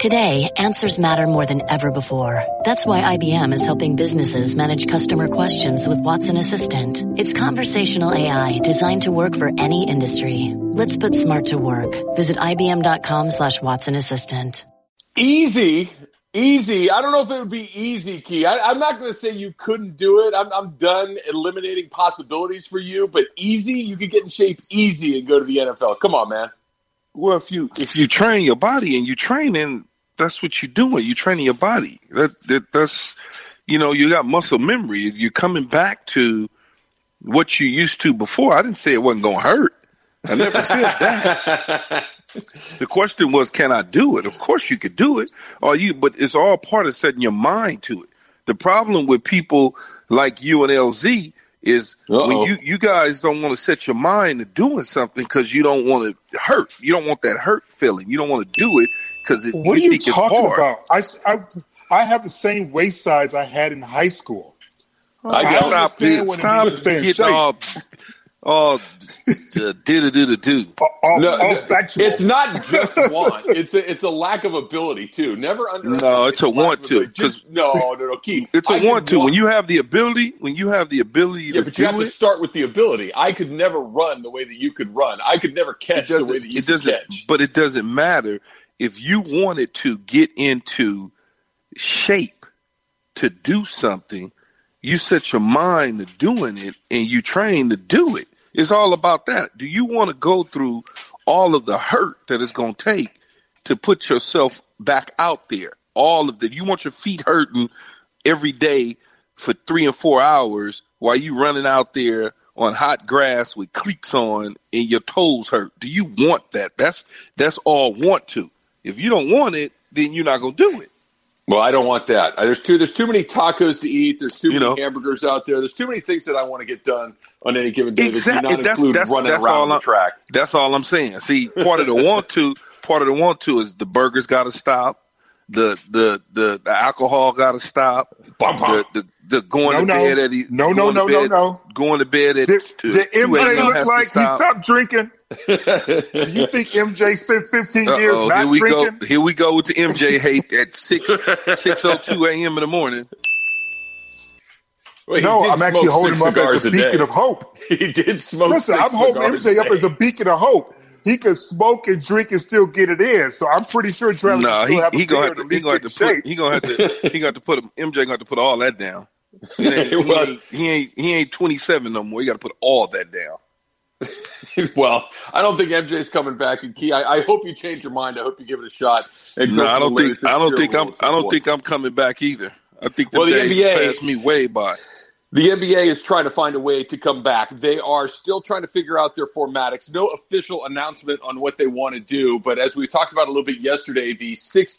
Today, answers matter more than ever before. That's why IBM is helping businesses manage customer questions with Watson Assistant. It's conversational AI designed to work for any industry. Let's put smart to work. Visit IBM.com/Watson Assistant. Easy. I don't know if it would be easy, Key. I'm not going to say you couldn't do it. I'm done eliminating possibilities for you. But easy, you could get in shape easy and go to the NFL. Come on, man. Well, if you train your body and you train in, that's what you're doing. You're training your body. That's, you got muscle memory. You're coming back to what you used to before. I didn't say it wasn't going to hurt. I never said that. The question was, can I do it? Of course you could do it. But it's all part of setting your mind to it. The problem with people like you and LZ is when you guys don't want to set your mind to doing something because you don't want to hurt. You don't want that hurt feeling. You don't want to do it because you think it's hard. What are you talking about? I have the same waist size I had in high school. Stop getting all do. It's not just want. It's a lack of ability too. Never underestimate. No, it's a want to. No, Keith. It's a want to. When you have the ability, but you have to start with the ability. I could never run the way that you could run. I could never catch the way that you could catch. But it doesn't matter if you wanted to get into shape to do something. You set your mind to doing it, and you train to do it. It's all about that. Do you want to go through all of the hurt that it's going to take to put yourself back out there? All of that. You want your feet hurting every day for 3 and 4 hours while you running out there on hot grass with cleats on and your toes hurt. Do you want that? That's all want to. If you don't want it, then you're not going to do it. Well, I don't want that. There's too many tacos to eat. There's too many hamburgers out there. There's too many things that I want to get done on any given day. Exactly. That do not include running around the track. That's all I'm saying. See, part of the want to is the burgers got to stop. The alcohol got to stop. The going to bed at going to bed at the MJ look like he stopped drinking. Do you think MJ spent 15 years not drinking? Here we go with the MJ hate at 6:02 a.m. in the morning. Well, I'm actually holding him up as a beacon of hope. He did smoke. Listen, I'm holding MJ up as a beacon of hope. He could smoke and drink and still get it in. So I'm pretty sure Travis he gonna have to put MJ got to put all that down. He ain't 27 no more. He got to put all that down. Well, I don't think MJ's coming back. And Key, I hope you change your mind. I hope you give it a shot. No, I don't think I'm coming back either. I think the NBA passed me way by. The NBA is trying to find a way to come back. They are still trying to figure out their formatics. No official announcement on what they want to do. But as we talked about a little bit yesterday, the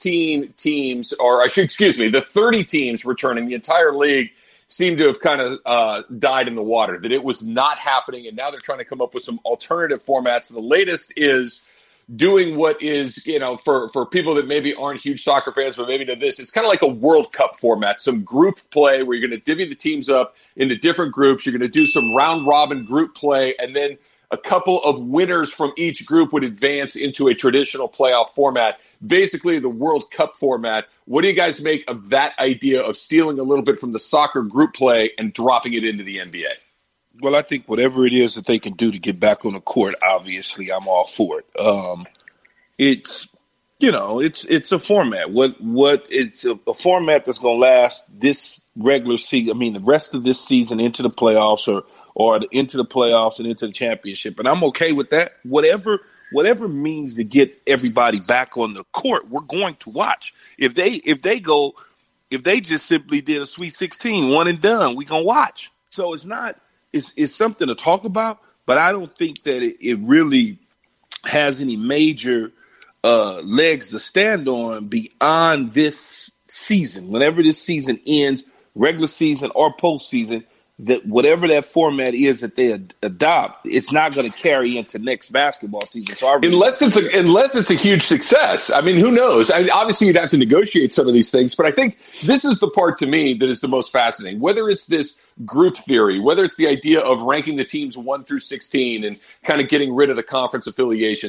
30 teams returning, the entire league seemed to have kind of died in the water, that it was not happening. And now they're trying to come up with some alternative formats. The latest is doing what is, for people that maybe aren't huge soccer fans, but maybe know this, it's kind of like a World Cup format, some group play where you're going to divvy the teams up into different groups. You're going to do some round robin group play, and then a couple of winners from each group would advance into a traditional playoff format, basically the World Cup format. What do you guys make of that idea of stealing a little bit from the soccer group play and dropping it into the NBA? Well, I think whatever it is that they can do to get back on the court, obviously, I'm all for it. It's a format. It's a format that's going to last this regular season. I mean, the rest of this season into the playoffs or into the playoffs and into the championship. And I'm okay with that. Whatever means to get everybody back on the court, we're going to watch. If they just simply did a Sweet 16, one and done, we're going to watch. So it's something to talk about, but I don't think that it really has any major legs to stand on beyond this season. Whenever this season ends, regular season or postseason, that whatever that format is that they adopt, it's not going to carry into next basketball season. So unless it's a huge success. I mean, who knows? I mean, obviously, you'd have to negotiate some of these things, but I think this is the part to me that is the most fascinating. Whether it's this group theory, whether it's the idea of ranking the teams 1 through 16 and kind of getting rid of the conference affiliations,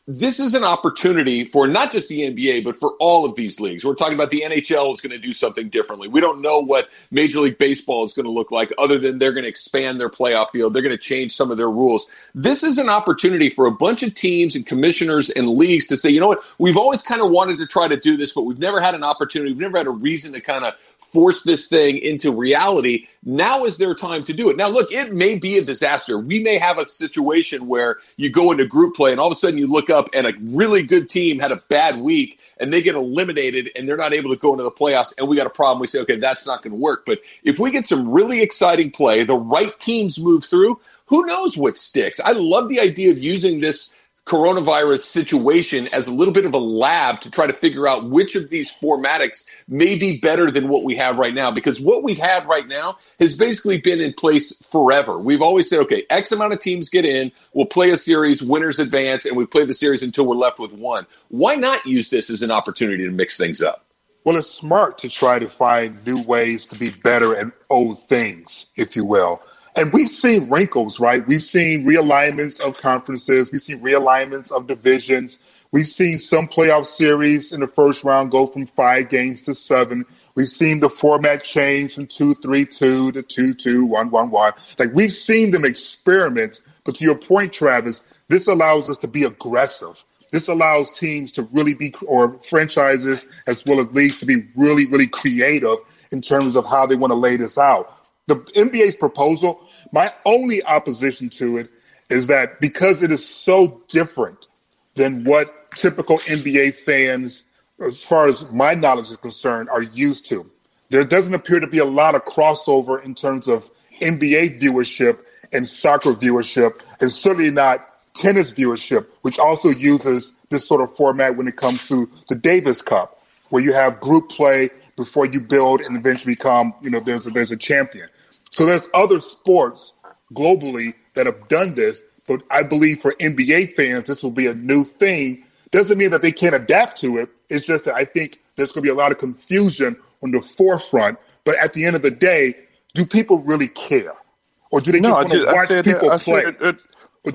this is an opportunity for not just the NBA, but for all of these leagues. We're talking about the NHL is going to do something differently. We don't know what Major League Baseball is going to look like other than they're going to expand their playoff field. They're going to change some of their rules. This is an opportunity for a bunch of teams and commissioners and leagues to say, you know what, we've always kind of wanted to try to do this, but we've never had an opportunity. We've never had a reason to kind of force this thing into reality. Now is their time to do it. Now, look, it may be a disaster. We may have a situation where you go into group play and all of a sudden you look up and a really good team had a bad week and they get eliminated and they're not able to go into the playoffs and we got a problem. We say, okay, that's not going to work. But if we get some really exciting play, the right teams move through, who knows what sticks? I love the idea of using this coronavirus situation as a little bit of a lab to try to figure out which of these formatics may be better than what we have right now, because what we've had right now has basically been in place forever. We've always said, okay, X amount of teams get in, we'll play a series, winners advance, and we play the series until we're left with one. Why not use this as an opportunity to mix things up? Well, it's smart to try to find new ways to be better at old things, if you will. And we've seen wrinkles, right? We've seen realignments of conferences. We've seen realignments of divisions. We've seen some playoff series in the first round go from 5 games to 7. We've seen the format change from 2-3-2 to 2-2, 1-1-1. Like, we've seen them experiment. But to your point, Travis, this allows us to be aggressive. This allows teams to really be, or franchises as well as leagues, to be really, really creative in terms of how they want to lay this out. The NBA's proposal, my only opposition to it is that because it is so different than what typical NBA fans, as far as my knowledge is concerned, are used to. There doesn't appear to be a lot of crossover in terms of NBA viewership and soccer viewership, and certainly not tennis viewership, which also uses this sort of format when it comes to the Davis Cup, where you have group play before you build and eventually become, there's a champion. So there's other sports globally that have done this, but I believe for NBA fans, this will be a new thing. Doesn't mean that they can't adapt to it. It's just that I think there's going to be a lot of confusion on the forefront. But at the end of the day, do people really care? Or do they just want to watch people play? Or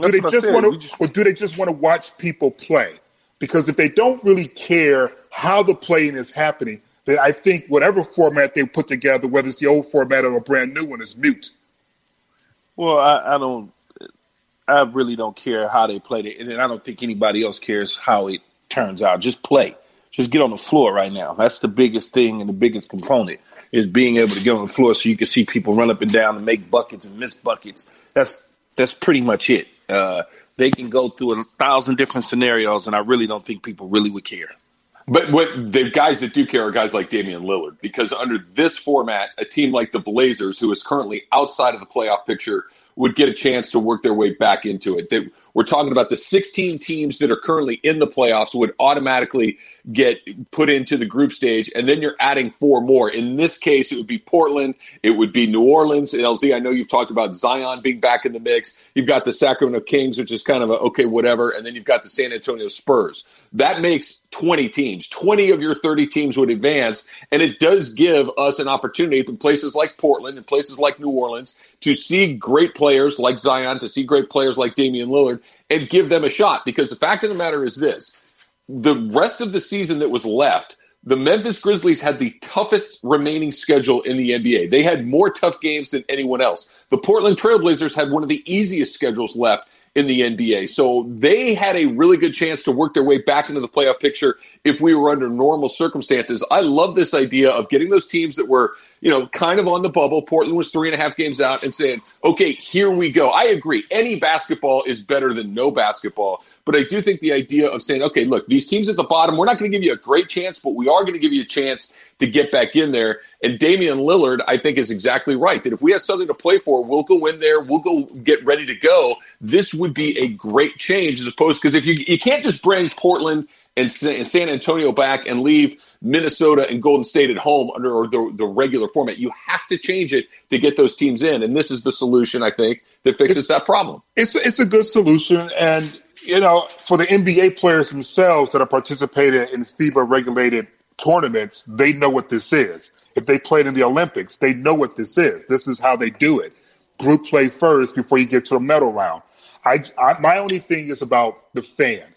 do they just want to watch people play? Because if they don't really care how the playing is happening, then I think whatever format they put together, whether it's the old format or a brand new one, is mute. Well, I really don't care how they played it, and I don't think anybody else cares how it turns out. Just play. Just get on the floor right now. That's the biggest thing and the biggest component is being able to get on the floor so you can see people run up and down and make buckets and miss buckets. That's pretty much it. They can go through 1,000 different scenarios, and I really don't think people really would care. But what the guys that do care are guys like Damian Lillard, because under this format, a team like the Blazers, who is currently outside of the playoff picture, would get a chance to work their way back into it. We're talking about the 16 teams that are currently in the playoffs would automatically get put into the group stage, and then you're adding 4 more. In this case, it would be Portland, it would be New Orleans, and LZ, I know you've talked about Zion being back in the mix. You've got the Sacramento Kings, which is kind of okay, whatever, and then you've got the San Antonio Spurs. That makes 20 teams. 20 of your 30 teams would advance, and it does give us an opportunity in places like Portland and places like New Orleans to see great players like Zion, to see great players like Damian Lillard, and give them a shot. Because the fact of the matter is this: the rest of the season that was left, the Memphis Grizzlies had the toughest remaining schedule in the NBA. They had more tough games than anyone else. The Portland Trailblazers had one of the easiest schedules left in the NBA. So they had a really good chance to work their way back into the playoff picture if we were under normal circumstances. I love this idea of getting those teams that were, kind of on the bubble. Portland was 3.5 games out and saying, okay, here we go. I agree. Any basketball is better than no basketball. But I do think the idea of saying, okay, look, these teams at the bottom, we're not going to give you a great chance, but we are going to give you a chance to get back in there. And Damian Lillard, I think, is exactly right. That if we have something to play for, we'll go in there, we'll go get ready to go. This would be a great change as opposed, because if you can't just bring Portland and San Antonio back and leave Minnesota and Golden State at home under the regular format. You have to change it to get those teams in. And this is the solution, I think, that fixes that problem. It's a good solution. And, for the NBA players themselves that are participating in FIBA-regulated tournaments, they know what this is. If they played in the Olympics, they know what this is. This is how they do it. Group play first before you get to a medal round. My only thing is about the fans.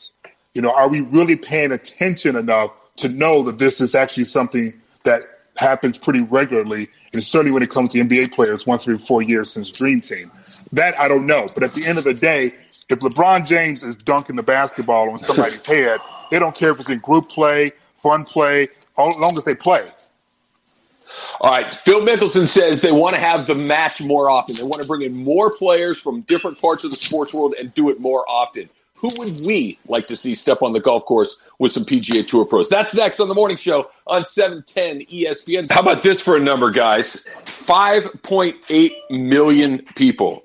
Are we really paying attention enough to know that this is actually something that happens pretty regularly, and certainly when it comes to NBA players once every 4 years since Dream Team? That I don't know. But at the end of the day, if LeBron James is dunking the basketball on somebody's head, they don't care if it's in group play, fun play, as long as they play. All right, Phil Mickelson says they want to have the match more often. They want to bring in more players from different parts of the sports world and do it more often. Who would we like to see step on the golf course with some PGA Tour pros? That's next on The Morning Show on 710 ESPN. How about this for a number, guys? 5.8 million people.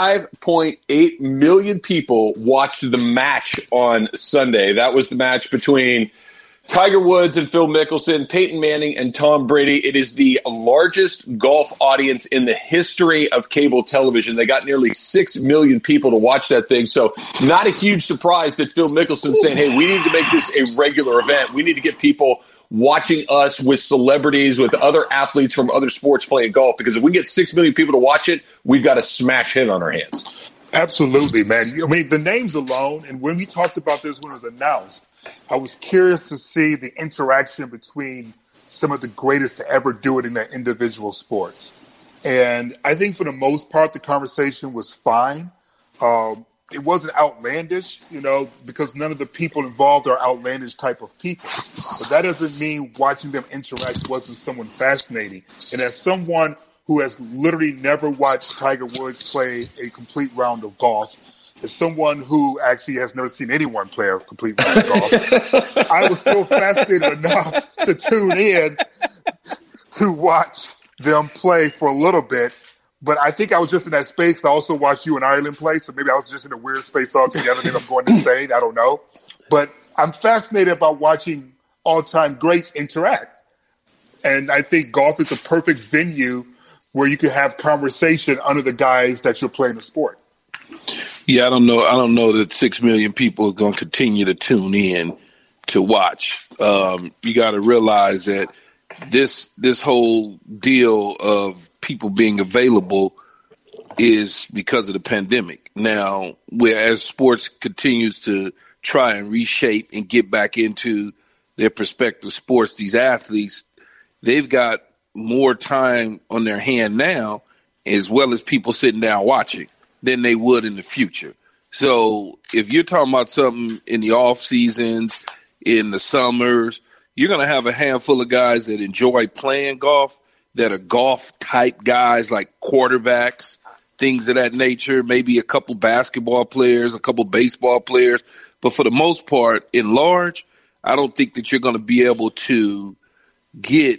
5.8 million people watched the match on Sunday. That was the match between Tiger Woods and Phil Mickelson, Peyton Manning and Tom Brady. It is the largest golf audience in the history of cable television. They got nearly 6 million people to watch that thing. So not a huge surprise that Phil Mickelson's saying, hey, we need to make this a regular event. We need to get people watching us with celebrities, with other athletes from other sports playing golf. Because if we get 6 million people to watch it, we've got a smash hit on our hands. Absolutely, man. I mean, the names alone, and when we talked about this when it was announced, I was curious to see the interaction between some of the greatest to ever do it in their individual sports. And I think for the most part, the conversation was fine. It wasn't outlandish, because none of the people involved are outlandish type of people. But that doesn't mean watching them interact wasn't someone fascinating. And as someone who has literally never watched Tiger Woods play a complete round of golf, as someone who actually has never seen anyone play a complete round of golf, I was still fascinated enough to tune in to watch them play for a little bit. But I think I was just in that space. I also watched you in Ireland play, so maybe I was just in a weird space altogether. Maybe I'm going insane. I don't know. But I'm fascinated about watching all-time greats interact. And I think golf is a perfect venue where you can have conversation under the guise that you're playing the sport. Yeah, I don't know that 6 million people are going to continue to tune in to watch. You got to realize that this whole deal of people being available is because of the pandemic. Now, as sports continues to try and reshape and get back into their prospective sports, these athletes, they've got more time on their hand now, as well as people sitting down watching, than they would in the future. So if you're talking about something in the off seasons, in the summers, you're going to have a handful of guys that enjoy playing golf, that are golf type guys like quarterbacks, things of that nature, maybe a couple basketball players, a couple baseball players. But for the most part, in large, I don't think that you're going to be able to get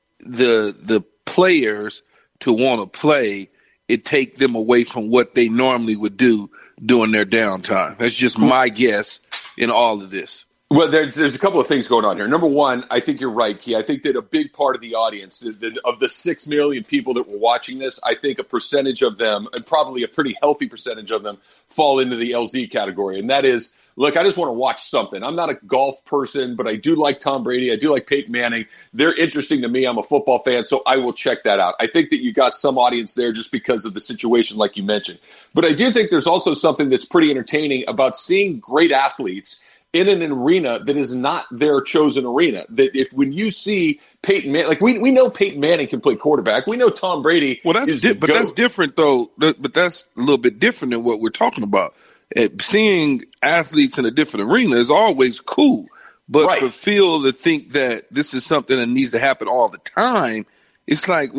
the players to want to play. It take them away from what they normally would do during their downtime. That's just my guess in all of this. Well, there's a couple of things going on here. Number one, I think you're right, Key. I think that a big part of the audience, of the 6 million people that were watching this, I think a percentage of them, and probably a pretty healthy percentage of them, fall into the LZ category. And that is, look, I just want to watch something. I'm not a golf person, but I do like Tom Brady. I do like Peyton Manning. They're interesting to me. I'm a football fan, so I will check that out. I think that you got some audience there just because of the situation like you mentioned. But I do think there's also something that's pretty entertaining about seeing great athletes in an arena that is not their chosen arena. That when you see Peyton Manning, like we know Peyton Manning can play quarterback. We know Tom Brady. Well, that's that's different though. But that's a little bit different than what we're talking about. Seeing athletes in a different arena is always cool. But right. For Phil to think that this is something that needs to happen all the time, it's like,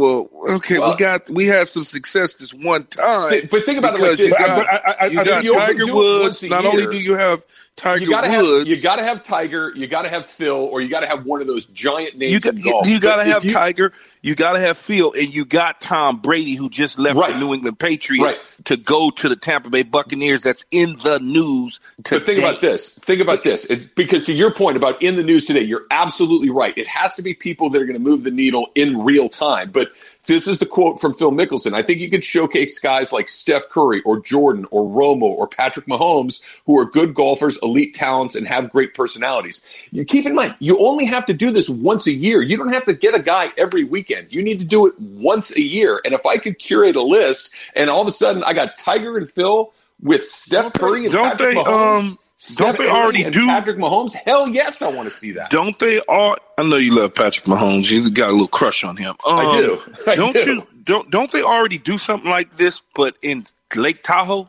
we had some success this one time. But think about it like this. You got Tiger Woods. Not only do you have Tiger Woods, you got to have Tiger, you got to have Phil, or you got to have one of those giant names in golf. You got to have Tiger, you got to have Phil, and you got Tom Brady, who just left the New England Patriots to go to the Tampa Bay Buccaneers. That's in the news today. But think about this. It's because to your point about in the news today, you're absolutely right. It has to be people that are going to move the needle in real time. But this is the quote from Phil Mickelson. I think you could showcase guys like Steph Curry or Jordan or Romo or Patrick Mahomes who are good golfers, elite talents, and have great personalities. You keep in mind, you only have to do this once a year. You don't have to get a guy every weekend. You need to do it once a year. And if I could curate a list and all of a sudden I got Tiger and Phil with Steph Curry and Patrick Mahomes Steph Curry and Patrick Mahomes? Hell yes, I want to see that. Don't they all? I know you love Patrick Mahomes. You got a little crush on him. I do. Don't they already do something like this, but in Lake Tahoe?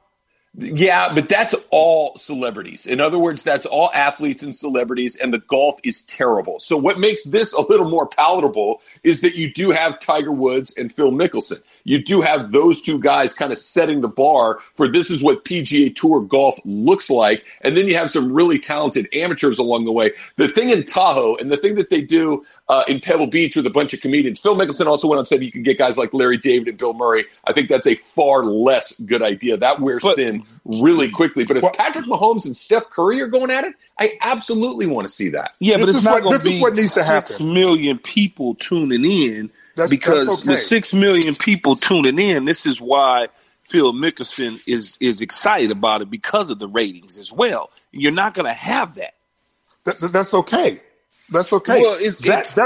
Yeah, but that's all celebrities. In other words, that's all athletes and celebrities, and the golf is terrible. So what makes this a little more palatable is that you do have Tiger Woods and Phil Mickelson. You do have those two guys kind of setting the bar for this is what PGA Tour golf looks like, and then you have some really talented amateurs along the way. The thing in Tahoe and the thing that they do in Pebble Beach with a bunch of comedians. Phil Mickelson also went on and said you can get guys like Larry David and Bill Murray. I think that's a far less good idea. That wears thin really quickly. But if Patrick Mahomes and Steph Curry are going at it, I absolutely want to see that. Yeah, but it's not going to be 6 million people tuning in because with 6 million people tuning in, this is why Phil Mickelson is excited about it because of the ratings as well. You're not going to have that. That's okay. That's okay. Well, it's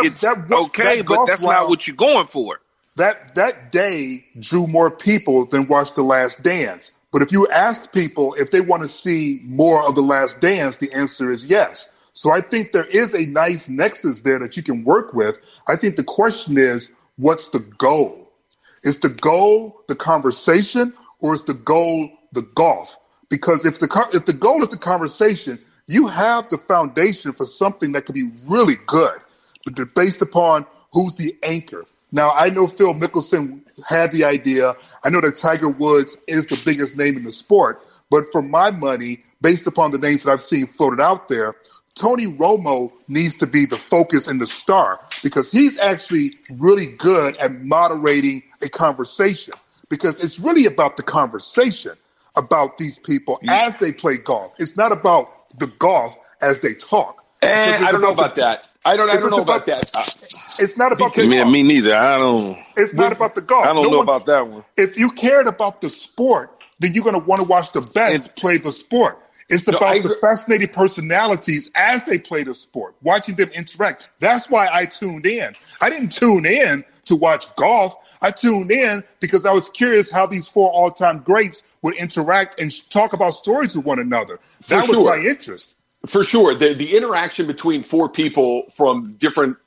okay, but that's not what you're going for. That day drew more people than watched The Last Dance. But if you ask people if they want to see more of The Last Dance, the answer is yes. So I think there is a nice nexus there that you can work with. I think the question is, what's the goal? Is the goal the conversation, or is the goal the golf? Because if the goal is the conversation, you have the foundation for something that could be really good, but based upon who's the anchor. Now, I know Phil Mickelson had the idea. I know that Tiger Woods is the biggest name in the sport. But for my money, based upon the names that I've seen floated out there, Tony Romo needs to be the focus and the star because he's actually really good at moderating a conversation because it's really about the conversation about these people as they play golf. It's not about the golf as they talk. I don't know about that. I don't know about that. It's not about the golf. Me neither. I don't. It's not about the golf. I don't know about that one. If you cared about the sport, then you're going to want to watch the best play the sport. It's about the fascinating personalities as they play the sport, watching them interact. That's why I tuned in. I didn't tune in to watch golf. I tuned in because I was curious how these four all-time greats would interact and talk about stories with one another. That was my interest. For sure. The interaction between four people from different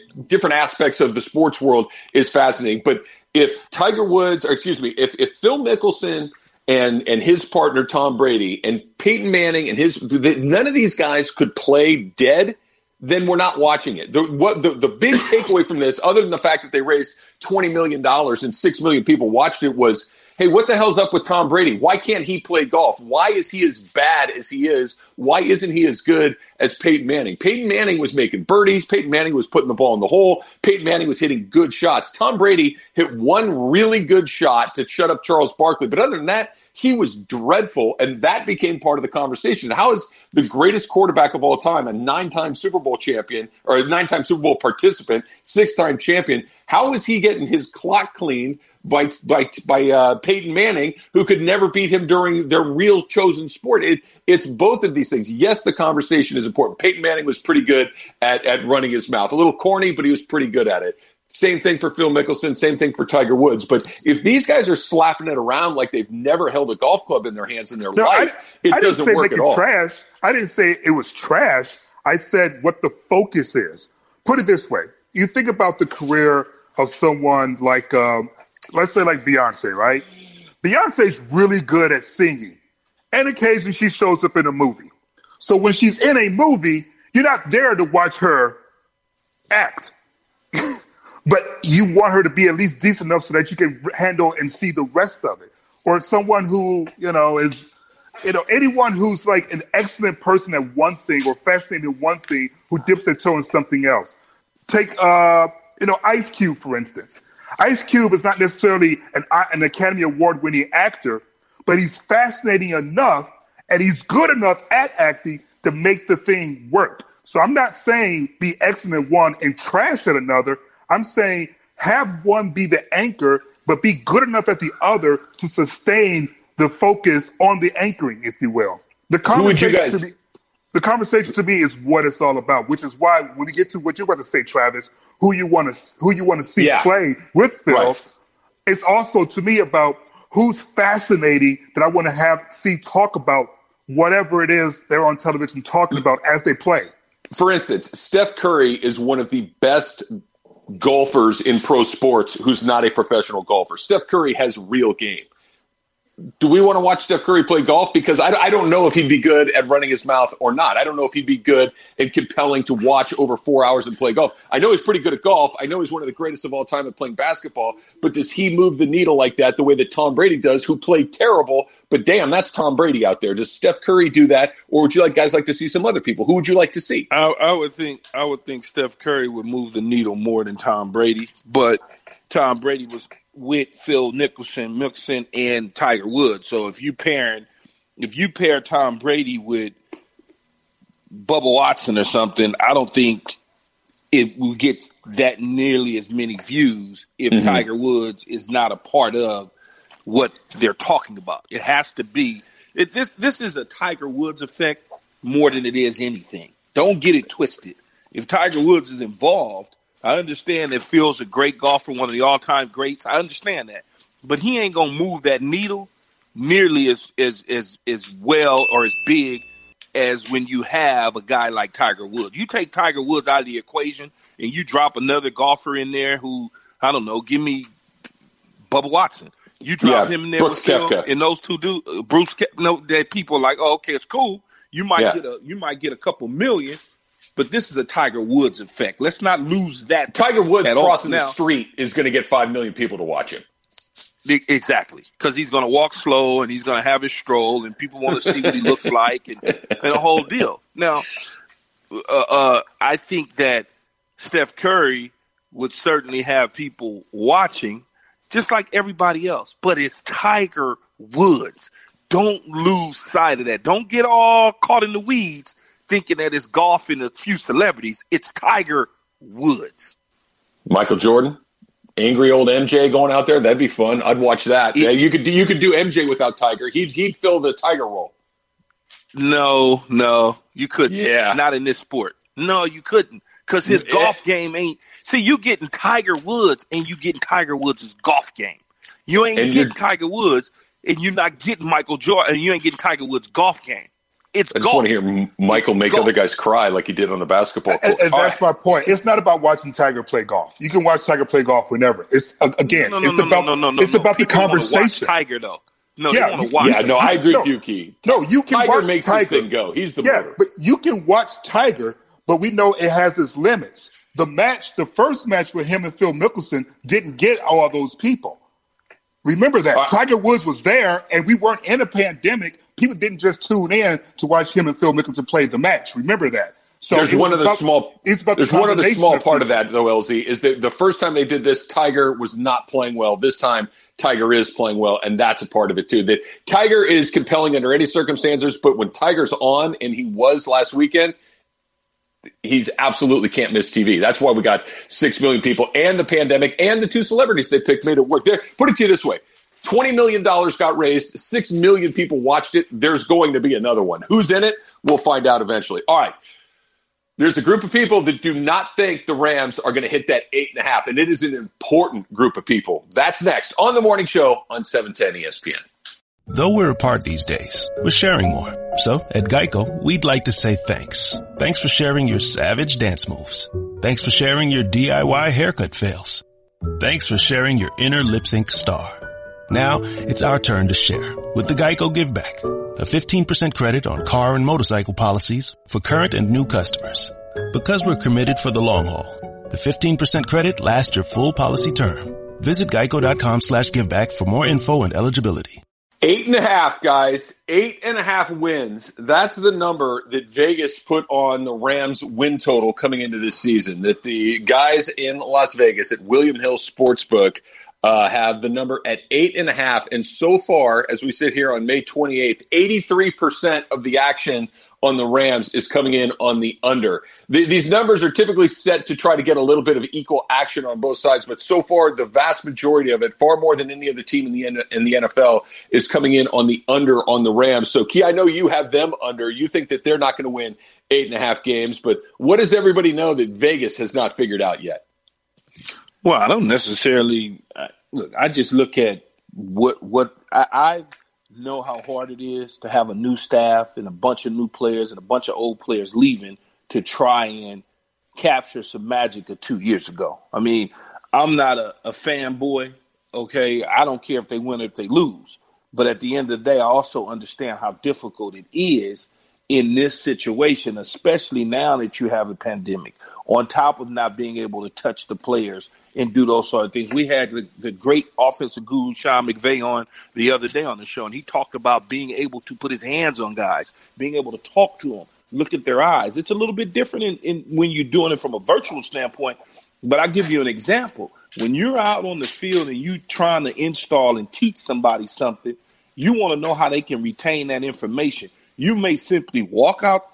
aspects of the sports world is fascinating. But if if Phil Mickelson and his partner Tom Brady and Peyton Manning and none of these guys could play dead, then we're not watching it. The big takeaway from this, other than the fact that they raised $20 million and 6 million people watched it, was, hey, what the hell's up with Tom Brady? Why can't he play golf? Why is he as bad as he is? Why isn't he as good as Peyton Manning? Peyton Manning was making birdies. Peyton Manning was putting the ball in the hole. Peyton Manning was hitting good shots. Tom Brady hit one really good shot to shut up Charles Barkley. But other than that, he was dreadful, and that became part of the conversation. How is the greatest quarterback of all time, a 9-time Super Bowl champion, or a 9-time Super Bowl participant, 6-time champion, how is he getting his clock cleaned by Peyton Manning, who could never beat him during their real chosen sport? It's both of these things. Yes, the conversation is important. Peyton Manning was pretty good at running his mouth. A little corny, but he was pretty good at it. Same thing for Phil Mickelson, same thing for Tiger Woods. But if these guys are slapping it around like they've never held a golf club in their hands in their life, it doesn't work at all. Trash. I didn't say it was trash. I said what the focus is. Put it this way. You think about the career of someone like, let's say like Beyonce, right? Beyonce's really good at singing. And occasionally she shows up in a movie. So when she's in a movie, you're not there to watch her act. But you want her to be at least decent enough so that you can handle and see the rest of it. Or someone who, is, anyone who's like an excellent person at one thing or fascinating in one thing who dips their toe in something else. Take, Ice Cube, for instance. Ice Cube is not necessarily an Academy Award-winning actor, but he's fascinating enough and he's good enough at acting to make the thing work. So I'm not saying be excellent at one and trash at another. I'm saying have one be the anchor, but be good enough at the other to sustain the focus on the anchoring, if you will. The conversation to me is what it's all about, which is why when we get to what you're about to say, Travis, who you want to see play with Phil, right. It's also to me about who's fascinating that I want to see talk about whatever it is they're on television talking about as they play. For instance, Steph Curry is one of the best golfers in pro sports who's not a professional golfer. Steph Curry has real game. Do we want to watch Steph Curry play golf? Because I don't know if he'd be good at running his mouth or not. I don't know if he'd be good and compelling to watch over 4 hours and play golf. I know he's pretty good at golf. I know he's one of the greatest of all time at playing basketball. But does he move the needle like that the way that Tom Brady does, who played terrible? But damn, that's Tom Brady out there. Does Steph Curry do that? Or would you guys like to see some other people? Who would you like to see? I would think Steph Curry would move the needle more than Tom Brady. But Tom Brady was with Phil Mickelson, and Tiger Woods. So if you pair Tom Brady with Bubba Watson or something, I don't think it will get that nearly as many views if Tiger Woods is not a part of what they're talking about. It has to be. This is a Tiger Woods effect more than it is anything. Don't get it twisted. If Tiger Woods is involved, I understand that Phil's a great golfer, one of the all-time greats. I understand that. But he ain't going to move that needle nearly as well or as big as when you have a guy like Tiger Woods. You take Tiger Woods out of the equation and you drop another golfer in there who, I don't know, give me Bubba Watson. You drop him in there Brooks with Phil, Koepka. and those two dudes, Bruce Koepka, that people are like, oh, okay, it's cool. You might get a couple million. But this is a Tiger Woods effect. Let's not lose that. Tiger Woods crossing the street is going to get 5 million people to watch him. Exactly. Because he's going to walk slow and he's going to have his stroll and people want to see what he looks like and the whole deal. Now, I think that Steph Curry would certainly have people watching just like everybody else. But it's Tiger Woods. Don't lose sight of that. Don't get all caught in the weeds thinking that it's golf and a few celebrities. It's Tiger Woods. Michael Jordan, angry old MJ going out there. That'd be fun. I'd watch that. Yeah, you could do MJ without Tiger. He'd fill the Tiger role. No, you couldn't. Yeah. Not in this sport. No, you couldn't. Because his golf game ain't. See, you getting Tiger Woods and you getting Tiger Woods' golf game. You ain't getting Tiger Woods and you're not getting Michael Jordan and you ain't getting Tiger Woods' golf game. It's I just want to hear Michael make other guys cry like he did on the basketball court. And that's my point. It's not about watching Tiger play golf. You can watch Tiger play golf whenever. It's about the conversation. Watch Tiger though. No, they want to watch. Yeah, no, I agree with you, Key. No, you can Tiger watch makes Tiger. his thing go. He's the motor. But you can watch Tiger, but we know it has its limits. The first match with him and Phil Mickelson didn't get all those people. Remember that. Tiger Woods was there, and we weren't in a pandemic. People didn't just tune in to watch him and Phil Mickelson play the match. Remember that. So there's one other small part of that, though, LZ, is that the first time they did this, Tiger was not playing well. This time, Tiger is playing well, and that's a part of it, too. That Tiger is compelling under any circumstances, but when Tiger's on, and he was last weekend, he's absolutely can't miss TV. That's why we got 6 million people, and the pandemic, and the two celebrities they picked made it work. There, put it to you this way. $20 million got raised. 6 million people watched it. There's going to be another one. Who's in it? We'll find out eventually. All right. There's a group of people that do not think the Rams are going to hit that 8.5, and it is an important group of people. That's next on The Morning Show on 710 ESPN. Though we're apart these days, we're sharing more. So at Geico, we'd like to say thanks. Thanks for sharing your savage dance moves. Thanks for sharing your DIY haircut fails. Thanks for sharing your inner lip sync star. Now it's our turn to share with the Geico Give Back, a 15% credit on car and motorcycle policies for current and new customers. Because we're committed for the long haul, the 15% credit lasts your full policy term. Visit geico.com/giveback for more info and eligibility. 8.5, guys. 8.5 wins. That's the number that Vegas put on the Rams win total coming into this season. That the guys in Las Vegas at William Hill Sportsbook have the number at 8.5. And so far, as we sit here on May 28th, 83% of the action on the Rams is coming in on the under. These numbers are typically set to try to get a little bit of equal action on both sides, but so far the vast majority of it, far more than any other team in the NFL, is coming in on the under on the Rams. So, Key, I know you have them under. You think that they're not going to win 8.5 games, but what does everybody know that Vegas has not figured out yet? Well, I don't necessarily look. I just look at what I've know how hard it is to have a new staff and a bunch of new players and a bunch of old players leaving to try and capture some magic of 2 years ago. I mean, I'm not a fanboy, okay? I don't care if they win or if they lose. But at the end of the day, I also understand how difficult it is in this situation, especially now that you have a pandemic, on top of not being able to touch the players and do those sort of things. We had the great offensive guru Sean McVay on the other day on the show, and he talked about being able to put his hands on guys, being able to talk to them, look at their eyes. It's a little bit different in when you're doing it from a virtual standpoint, but I'll give you an example. When you're out on the field and you're trying to install and teach somebody something, you want to know how they can retain that information. You may simply walk out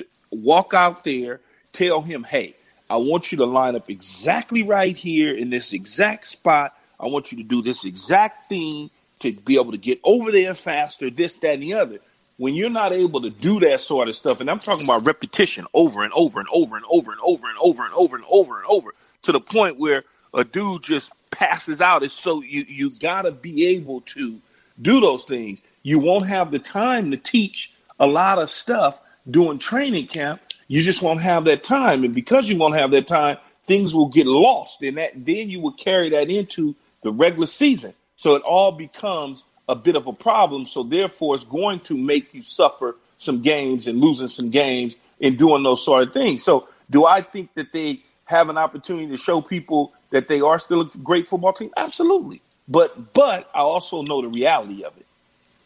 there, tell him, hey, I want you to line up exactly right here in this exact spot. I want you to do this exact thing to be able to get over there faster, this, that, and the other. When you're not able to do that sort of stuff, and I'm talking about repetition over and over and over and over and over and over and over and over and over to the point where a dude just passes out. It's so you got to be able to do those things. You won't have the time to teach a lot of stuff during training camp. You just won't have that time. And because you won't have that time, things will get lost. And then you will carry that into the regular season. So it all becomes a bit of a problem. So therefore, it's going to make you suffer some games and losing some games and doing those sort of things. So do I think that they have an opportunity to show people that they are still a great football team? Absolutely. But I also know the reality of it.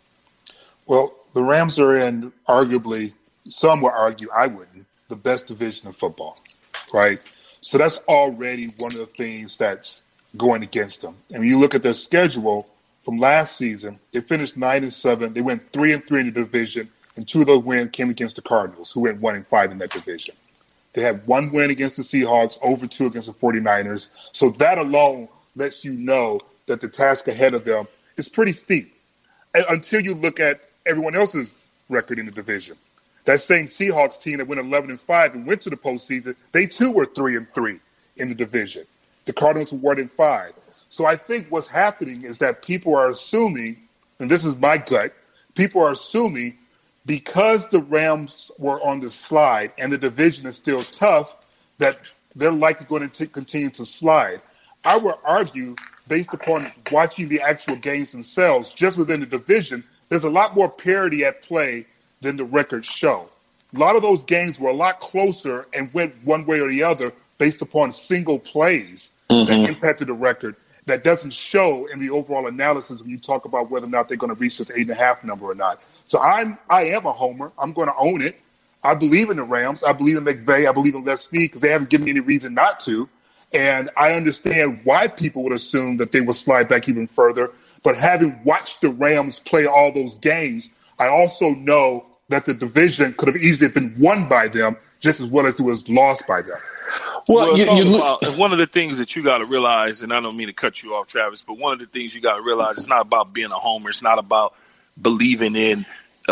Well, the Rams are in arguably, some would argue, I wouldn't, the best division of football, right? So that's already one of the things that's going against them. And when you look at their schedule from last season, they finished 9-7. They went 3-3 in the division, and 2 of those wins came against the Cardinals, who went 1-5 in that division. They had 1 win against the Seahawks, over 2 against the 49ers. So that alone lets you know that the task ahead of them is pretty steep. And until you look at everyone else's record in the division. That same Seahawks team that went 11-5 and went to the postseason, they too were 3-3 in the division. The Cardinals were 1-5. So I think what's happening is that people are assuming, and this is my gut, people are assuming because the Rams were on the slide and the division is still tough, that they're likely going to continue to slide. I would argue, based upon watching the actual games themselves, just within the division, there's a lot more parity at play than the records show. A lot of those games were a lot closer and went one way or the other based upon single plays that impacted the record. That doesn't show in the overall analysis when you talk about whether or not they're going to reach this 8.5 number or not. So I am a homer. I'm going to own it. I believe in the Rams. I believe in McVay. I believe in Les Snead because they haven't given me any reason not to. And I understand why people would assume that they will slide back even further. But having watched the Rams play all those games, I also know that the division could have easily been won by them just as well as it was lost by them. Well, one of the things that you got to realize, and I don't mean to cut you off, Travis, but one of the things you got to realize, it's not about being a homer. It's not about believing in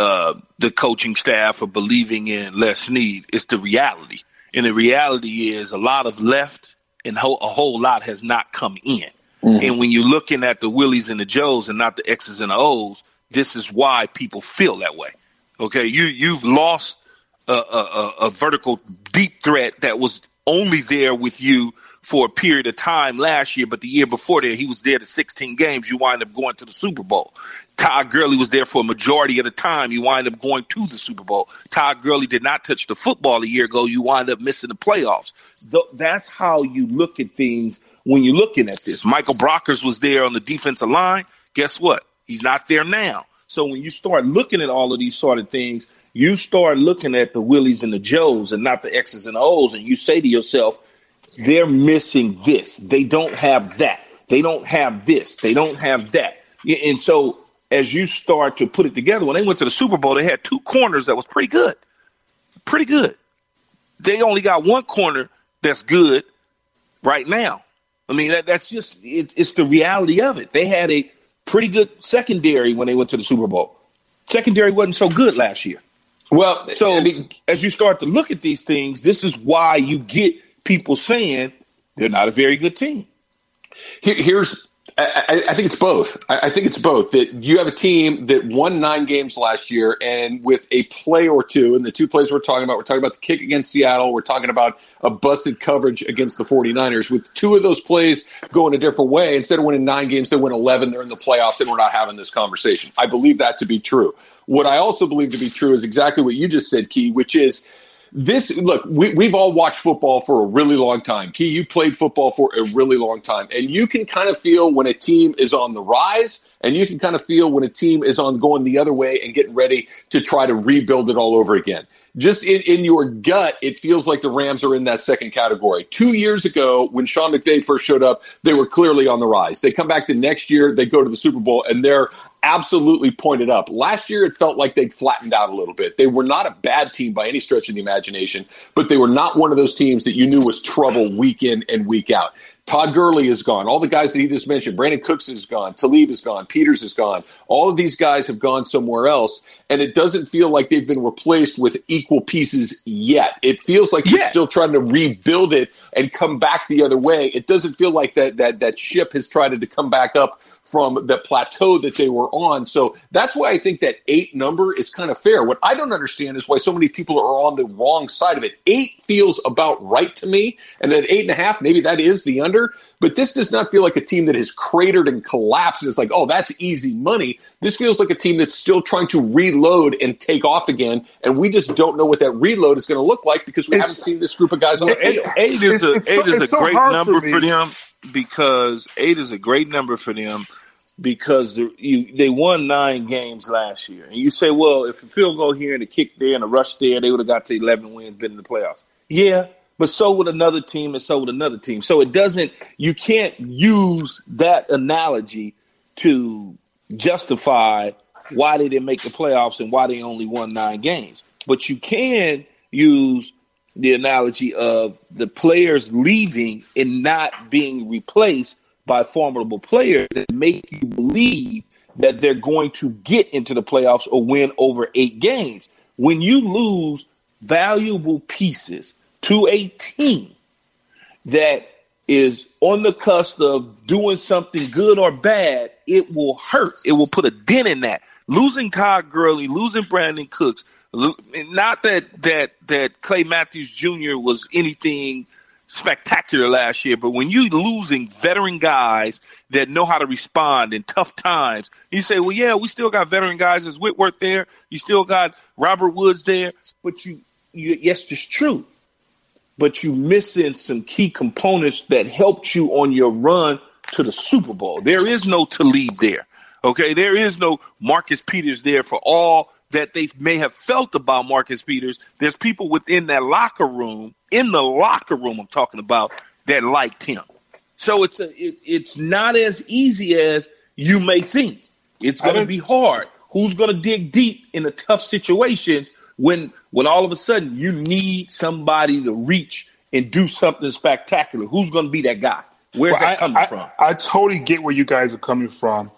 the coaching staff or believing in Les Snead. It's the reality. And the reality is a lot have left and a whole lot has not come in. And when you're looking at the Willies and the Joes and not the X's and the O's, this is why people feel that way. Okay, you've lost a vertical deep threat that was only there with you for a period of time last year, but the year before that, he was there to 16 games. You wind up going to the Super Bowl. Todd Gurley was there for a majority of the time. You wind up going to the Super Bowl. Todd Gurley did not touch the football a year ago. You wind up missing the playoffs. That's how you look at things when you're looking at this. Michael Brockers was there on the defensive line. Guess what? He's not there now. So when you start looking at all of these sort of things, you start looking at the Willies and the Joes and not the X's and the O's, and you say to yourself, they're missing this. They don't have that. They don't have this. They don't have that. And so as you start to put it together, when they went to the Super Bowl, they had 2 corners that was pretty good. Pretty good. They only got 1 corner that's good right now. I mean, that's just it's the reality of it. They had a pretty good secondary when they went to the Super Bowl. Secondary wasn't so good last year. Well, so as you start to look at these things, this is why you get people saying they're not a very good team. Here's I think it's both. I think it's both. That you have a team that won 9 games last year, and with a play or two, and the 2 plays we're talking about the kick against Seattle, we're talking about a busted coverage against the 49ers. With 2 of those plays going a different way, instead of winning 9 games, they win 11, they're in the playoffs, and we're not having this conversation. I believe that to be true. What I also believe to be true is exactly what you just said, Key, which is look, we've all watched football for a really long time. Key, you played football for a really long time. And you can kind of feel when a team is on the rise, and you can kind of feel when a team is on going the other way and getting ready to try to rebuild it all over again. Just in your gut, it feels like the Rams are in that second category. 2 years ago, when Sean McVay first showed up, they were clearly on the rise. They come back the next year, they go to the Super Bowl, and they're absolutely pointed up. Last year, it felt like they'd flattened out a little bit. They were not a bad team by any stretch of the imagination, but they were not one of those teams that you knew was trouble week in and week out. Todd Gurley is gone. All the guys that he just mentioned, Brandon Cooks is gone. Talib is gone. Peters is gone. All of these guys have gone somewhere else, and it doesn't feel like they've been replaced with equal pieces yet. It feels like you're still trying to rebuild it and come back the other way. It doesn't feel like that ship has tried to come back up from the plateau that they were on. So that's why I think that 8 number is kind of fair. What I don't understand is why so many people are on the wrong side of it. 8 feels about right to me, and then 8.5, maybe that is the under. But this does not feel like a team that has cratered and collapsed and it's like, oh, that's easy money. This feels like a team that's still trying to reload and take off again, and we just don't know what that reload is going to look like because we haven't seen this group of guys on the field. 8 is a great number for them because 8 is a great number for them because they won 9 games last year. And you say, well, if a field goal here and a kick there and a rush there, they would have got to 11 wins, been in the playoffs. Yeah. But so would another team and so would another team. So you can't use that analogy to justify why they didn't make the playoffs and why they only won 9 games. But you can use the analogy of the players leaving and not being replaced by formidable players that make you believe that they're going to get into the playoffs or win over 8 games. When you lose valuable pieces to a team that is on the cusp of doing something good or bad, it will hurt. It will put a dent in that. Losing Todd Gurley, losing Brandon Cooks, not that Clay Matthews Jr. was anything spectacular last year, but when you're losing veteran guys that know how to respond in tough times, you say, well, yeah, we still got veteran guys. There's Whitworth there. You still got Robert Woods there. But yes, it's true. But you missing some key components that helped you on your run to the Super Bowl. There is no Talib there. Okay, there is no Marcus Peters there for all that they may have felt about Marcus Peters. There's people within that locker room, I'm talking about, that liked him. So it's not as easy as you may think. It's going to be hard. Who's going to dig deep in the tough situations when all of a sudden you need somebody to reach and do something spectacular? Who's going to be that guy? Where's that coming from? I totally get where you guys are coming from,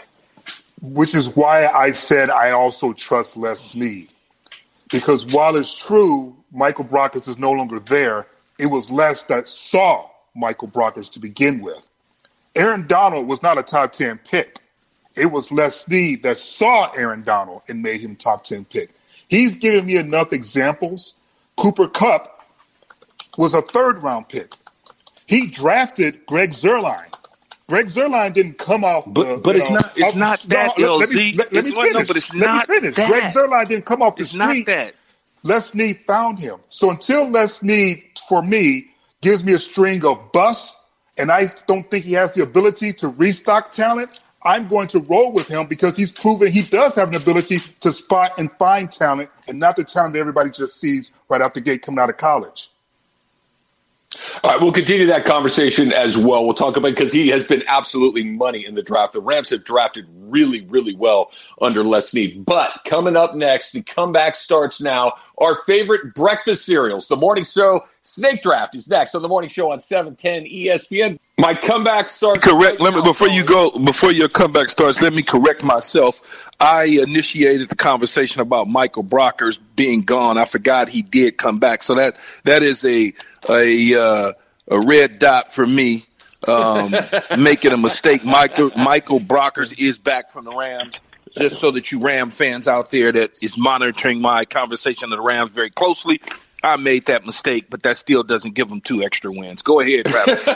which is why I said I also trust Les Snead. Because while it's true Michael Brockers is no longer there, it was Les that saw Michael Brockers to begin with. Aaron Donald was not a top 10 pick. It was Les Snead that saw Aaron Donald and made him top 10 pick. He's given me enough examples. Cooper Kupp was a 3rd-round pick. He drafted Greg Zuerlein. Greg Zuerlein didn't come off the... But it's not that, LZ. Let me finish. But it's not that. Greg Zuerlein didn't come off the street. It's not that. Les Snead found him. So until Les Snead, for me, gives me a string of busts, and I don't think he has the ability to restock talent, I'm going to roll with him because he's proven he does have an ability to spot and find talent and not the talent that everybody just sees right out the gate coming out of college. All right, we'll continue that conversation as well. We'll talk about because he has been absolutely money in the draft. The Rams have drafted really, really well under Les Snead. But coming up next, the comeback starts now. Our favorite breakfast cereals, the morning show. Snake Draft is next on the morning show on 710 ESPN. My comeback starts. Correct. Before your comeback starts, let me correct myself. I initiated the conversation about Michael Brockers being gone. I forgot he did come back. So that is a red dot for me. making a mistake. Michael Brockers is back from the Rams. Just so that you Ram fans out there that is monitoring my conversation of the Rams very closely, I made that mistake, but that still doesn't give them 2 extra wins. Go ahead, Travis.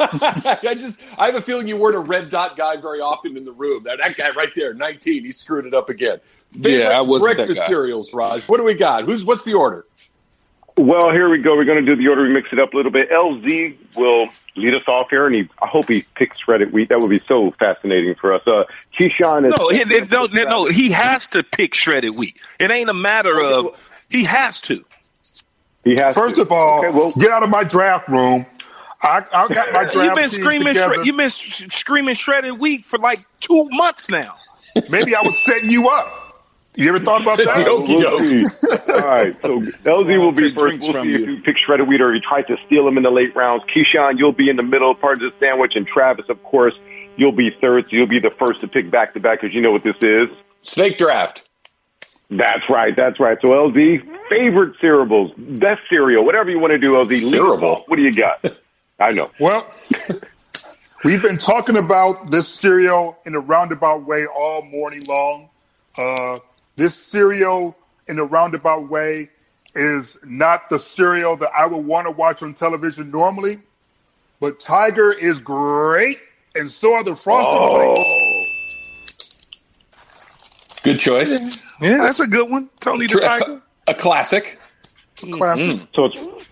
I have a feeling you weren't a red dot guy very often in the room. That guy right there, 19, he screwed it up again. Yeah, I wasn't breakfast that guy. cereals, Raj. What do we got? What's the order? Well, here we go. We're going to do the order. We mix it up a little bit. LZ will lead us off here, and I hope he picks shredded wheat. That would be so fascinating for us. Keyshawn is... No, he has to pick shredded wheat. It ain't a matter of... He has to. He has First to. of all, Okay, well, get out of my draft room. I got my draft You've been screaming shredded wheat for like 2 months now. Maybe I was setting you up. You ever thought about that? we'll see. All right, so LZ will be first. We'll see if you pick shredded wheat or you try to steal him in the late rounds. Keyshawn, you'll be in the middle, part of the sandwich, and Travis, of course, you'll be third, so you'll be the first to pick back-to-back because you know what this is. Snake draft. That's right. So LZ, favorite cereals, best cereal, whatever you want to do, LZ. Cereal. What do you got? I know. Well, we've been talking about this cereal in a roundabout way all morning long. This cereal in a roundabout way is not the cereal that I would want to watch on television normally, but Tiger is great, and so are the Frosted Flakes. Good choice. Yeah, that's a good one. Tony the Tiger. A classic. Classic. So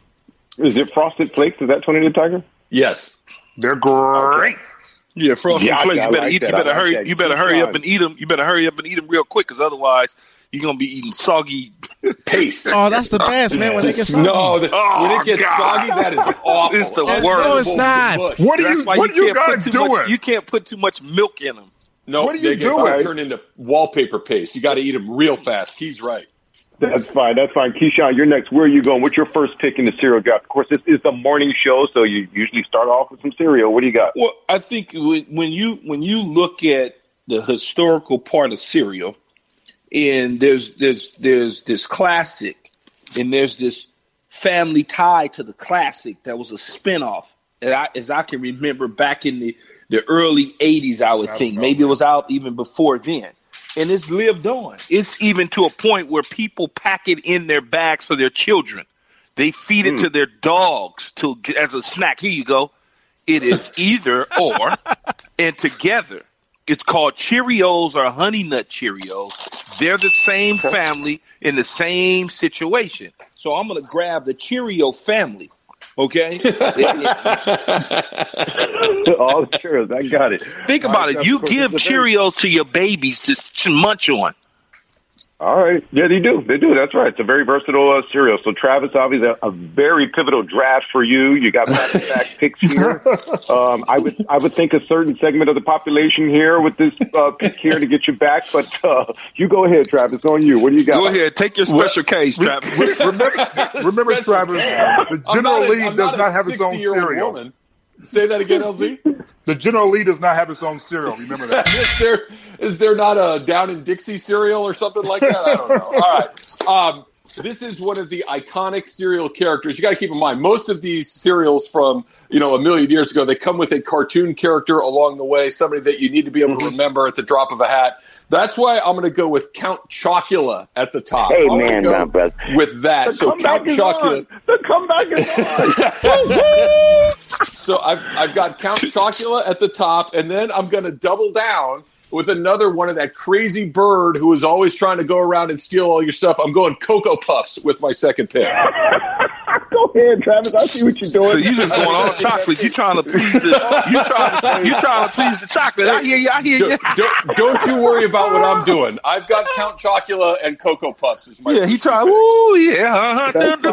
is it Frosted Flakes? Is that Tony the Tiger? Yes. They're great. Yeah, Frosted Flakes. You better hurry up and eat them. You better hurry up and eat them real quick, because otherwise you're gonna be eating soggy paste. Oh, that's the best, man. When they get soggy. When it gets soggy, that is awful. It's the worst. No, it's not. What are you guys doing? You can't put too much milk in them. No, what are you doing? They turn into wallpaper paste. You got to eat them real fast. He's right. That's fine. Keyshawn, you're next. Where are you going? What's your first pick in the cereal draft? Of course, this is the morning show, so you usually start off with some cereal. What do you got? Well, I think when you look at the historical part of cereal, and there's this classic, and there's this family tie to the classic that was a spinoff. As I can remember, back in the early 80s, I would think. Maybe it was out even before then. And it's lived on. It's even to a point where people pack it in their bags for their children. They feed it to their dogs as a snack. Here you go. It is either or, and together. It's called Cheerios or Honey Nut Cheerios. They're the same family in the same situation. So I'm going to grab the Cheerio family. Okay? All Cheerios, I got it. Think about it. You give Cheerios to your babies to munch on. All right. Yeah, they do. That's right. It's a very versatile cereal. So, Travis, obviously, a very pivotal draft for you. You got back-to-back picks here. I would think a certain segment of the population here with this pick here to get you back. But you go ahead, Travis. On you. What do you got? Go ahead. Take your special case, Travis. Remember, Travis, the General Lee does not have its own cereal. Woman. Say that again, LZ. The General Lee does not have its own cereal. Remember that. Is there not a Down in Dixie cereal or something like that? I don't know. All right. This is one of the iconic cereal characters. You got to keep in mind, most of these cereals from, a million years ago, they come with a cartoon character along the way, somebody that you need to be able to remember at the drop of a hat. That's why I'm going to go with Count Chocula at the top. Hey, man, with that. The comeback is on. The comeback is on. So I've got Count Chocula at the top, and then I'm going to double down with another one of that crazy bird who is always trying to go around and steal all your stuff. I'm going Cocoa Puffs with my second pick. Go ahead, Travis. I see what you're doing. So you just going all chocolate. You trying to please the chocolate. I hear you. Don't you worry about what I'm doing. I've got Count Chocula and Cocoa Puffs as my he trying. Ooh, yeah.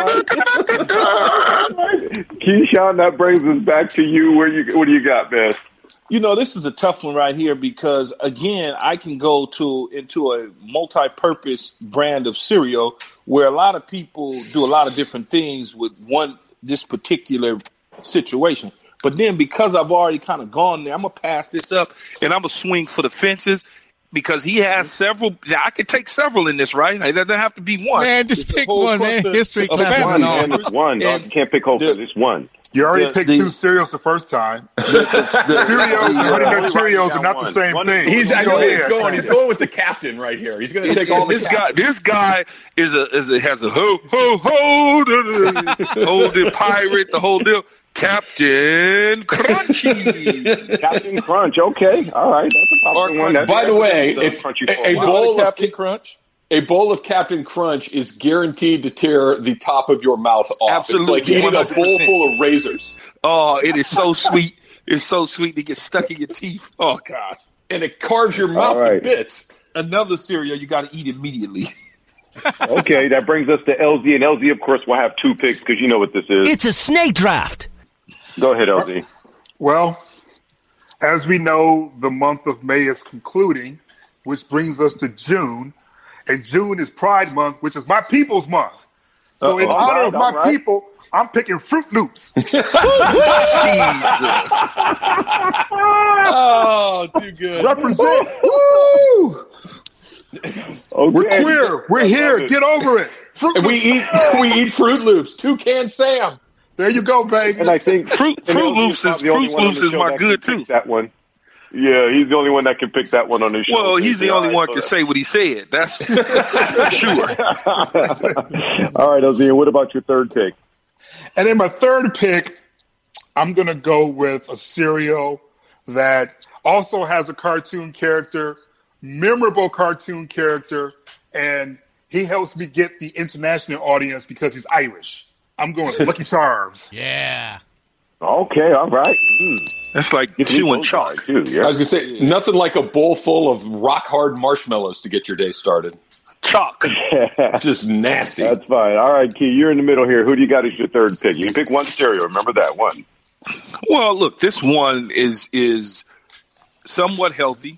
Keyshawn, that brings us back to you. What do you got, man? This is a tough one right here because, again, I can go into a multi-purpose brand of cereal where a lot of people do a lot of different things with this particular situation. But then because I've already kind of gone there, I'm going to pass this up and I'm going to swing for the fences because he has several. I could take several in this, right? It doesn't have to be one. Man, just pick one, man. History class. One. You can't pick whole. It's one. You already picked two cereals the first time. Cheerios and Honey Nut Cheerios are not the same thing. He's going with the captain right here. He's going to take all this guy. This guy has a ho holding pirate, the whole deal. Captain Crunchy. Captain Crunch. Okay, all right. That's a popular one. By the way, if a bowl of Captain Crunch. A bowl of Captain Crunch is guaranteed to tear the top of your mouth off. Absolutely. It's like eating 100%. A bowl full of razors. Oh, it is so sweet. It's so sweet to get stuck in your teeth. Oh, God. And it carves your mouth to bits. Another cereal you got to eat immediately. Okay, that brings us to LZ. And LZ, of course, will have two picks because you know what this is. It's a snake draft. Go ahead, LZ. Well, as we know, the month of May is concluding, which brings us to June. And June is Pride Month, which is my people's month. So in honor of my people, I'm picking Fruit Loops. Oh, too good. Represent. Woo! Okay. We're queer. We're here. Get over it. And we eat Fruit Loops. Toucan Sam. There you go, baby. And I think Fruit Loops is my good too. That one. Yeah, he's the only one that can pick that one on the show. Well, he's the only one can say what he said. That's for sure. All right, Ozzy, what about your third pick? And in my third pick, I'm going to go with a cereal that also has a cartoon character, memorable cartoon character, and he helps me get the international audience because he's Irish. I'm going with Lucky Charms. Yeah. Okay, all right. That's like chewing chalk. Too, yeah. I was going to say, nothing like a bowl full of rock-hard marshmallows to get your day started. Chalk. Just nasty. That's fine. All right, Key, you're in the middle here. Who do you got as your third pick? You can pick one cereal. Remember that one. Well, look, this one is somewhat healthy.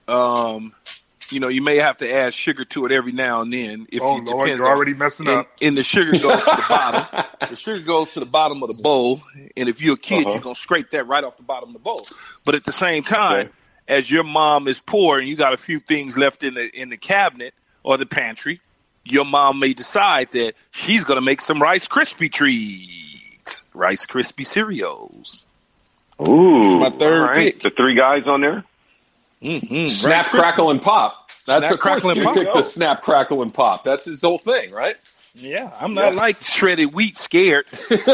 You may have to add sugar to it every now and then. Lord, you're already messing up. And the sugar goes to the bottom. The sugar goes to the bottom of the bowl. And if you're a kid, you're going to scrape that right off the bottom of the bowl. But at the same time, as your mom is poor and you got a few things left in the cabinet or the pantry, your mom may decide that she's going to make some Rice Krispie treats. Rice Krispie cereals. Ooh. That's my third pick. The three guys on there? Mm-hmm. Snap, Crackle, and Pop. That's a Crackle and Pop. Pick the Snap, Crackle, and Pop. That's his whole thing, right? Yeah, I'm not like shredded wheat scared.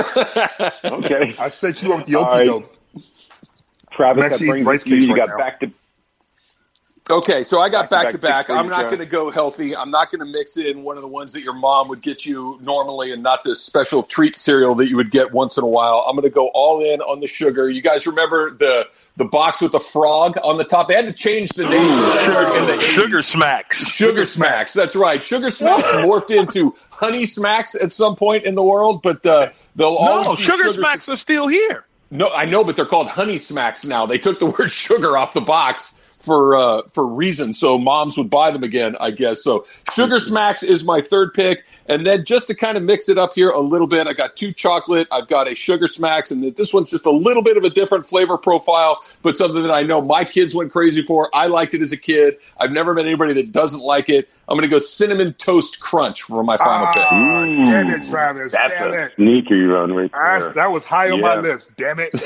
Okay. I set you up with the okie doke. Travis, that brings you got back to... Okay, so I got back-to-back. I'm not going to go healthy. I'm not going to mix in one of the ones that your mom would get you normally and not this special treat cereal that you would get once in a while. I'm going to go all in on the sugar. You guys remember the box with the frog on the top? They had to change the name of the Sugar Smacks. Sugar Smacks, that's right. Sugar Smacks morphed into Honey Smacks at some point in the world, but they'll always be Sugar Smacks are still here. No, I know, but they're called Honey Smacks now. They took the word sugar off the box for reasons, so moms would buy them again, I guess. So Sugar Smacks is my third pick, and then just to kind of mix it up here a little bit, I got 2 chocolate, I've got a Sugar Smacks, and this one's just a little bit of a different flavor profile, but something that I know my kids went crazy for. I liked it as a kid. I've never met anybody that doesn't like it. I'm going to go Cinnamon Toast Crunch for my final pick. Damn it, Travis. That's a sneaky run right there. That was high on my list. Damn it.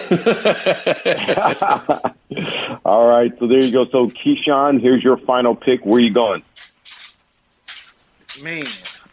All right, so there you go. So Keyshawn, here's your final pick. Where are you going? Man,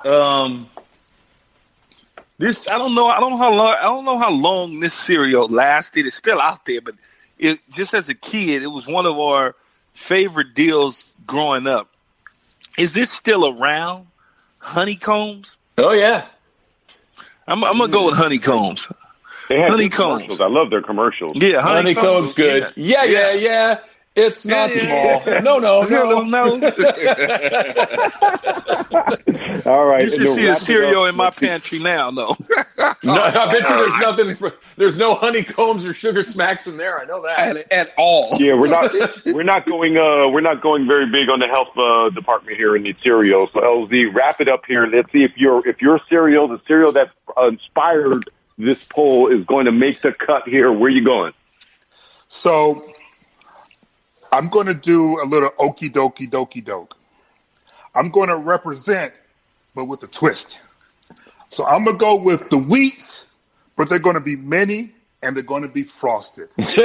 this I don't know how long this cereal lasted. It's still out there, but it just as a kid, it was one of our favorite deals growing up. Is this still around? Honeycombs? Oh yeah, I'm gonna go with Honeycombs. They have Honeycombs. I love their commercials. Yeah, Honeycombs good. Yeah. It's not small. No. All right. You should see a cereal in my pantry now. No, I bet you there's no Honeycombs or Sugar Smacks in there. I know that at all. Yeah, we're not going very big on the health department here in the cereal. So LZ, wrap it up here. Let's see if your cereal, the cereal that inspired this poll, is going to make the cut here. Where are you going? So I'm going to do a little okie doke. I'm going to represent, but with a twist. So I'm going to go with the Wheats but they're going to be mini and they're going to be frosted.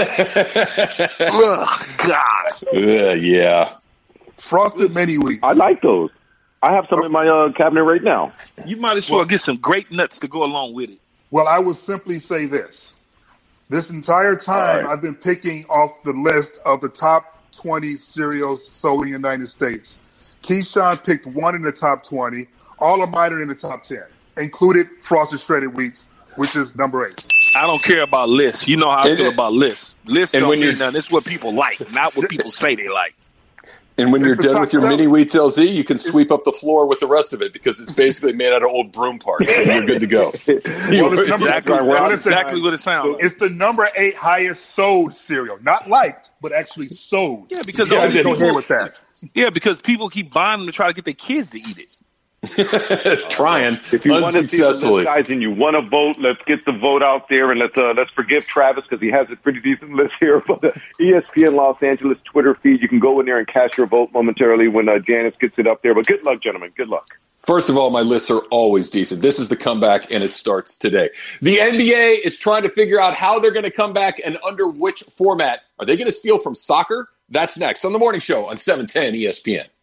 Ugh, God. Yeah. Frosted mini wheats. I like those. I have some in my cabinet right now. You might as well get some grape nuts to go along with it. Well, I would simply say this. This entire time, I've been picking off the list of the top 20 cereals sold in the United States. Keyshawn picked one in the top 20. All of mine are in the top 10, included frosted shredded wheats, which is number 8. I don't care about lists. You know how I feel about lists. Lists and don't when mean nothing. It's what people like, not what people say they like. And when you're done with your 7. mini wheats LZ, you can sweep up the floor with the rest of it because it's basically made out of old broom parts. And you're good to go. Exactly what it sounds like. It's the number 8 highest sold cereal. Not liked, but actually sold. Yeah, because go ahead with that. Yeah, because people keep buying them to try to get their kids to eat it. Trying If you want to see the list, unsuccessfully. guys, and you want to vote, let's get the vote out there, and let's forgive Travis because he has a pretty decent list here. But the ESPN Los Angeles Twitter feed, you can go in there and cast your vote momentarily when Janice gets it up there. But good luck, gentlemen. Good luck. First of all, my lists are always decent. This is the comeback, and it starts today. The NBA is trying to figure out how they're going to come back and under which format. Are they going to steal from soccer? That's next on The Morning Show on 710 ESPN.